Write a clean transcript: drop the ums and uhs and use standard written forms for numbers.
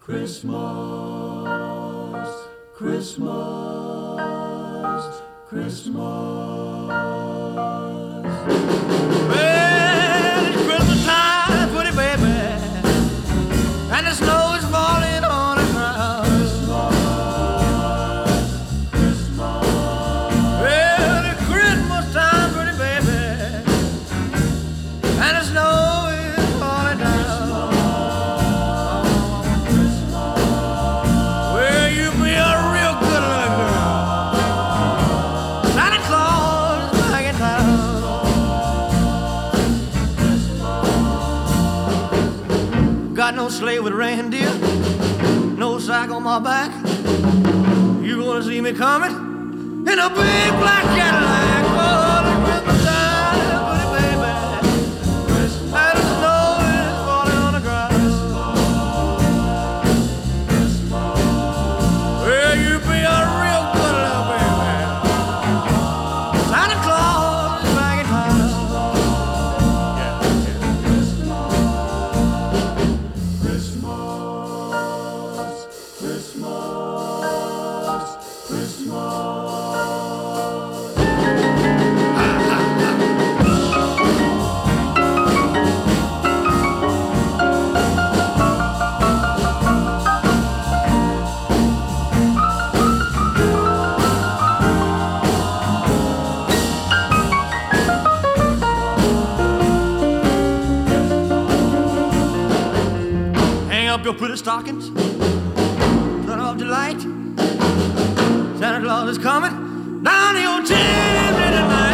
Christmas, Christmas, Christmas. Well, it's Christmas time, pretty baby, and the snow is falling on the ground. Christmas, Christmas. Well, it's Christmas time, pretty baby, and the snow is falling down. Got no sleigh with reindeer, no sack on my back. You gonna see me coming in a big black Cadillac. Oh, the Christmas time, pretty baby, and the snow is falling on the ground. Well, you be a real good little baby. Santa Claus is back in town. Up your pretty stockings, turn off the light. Santa Claus is coming down your chimney tonight.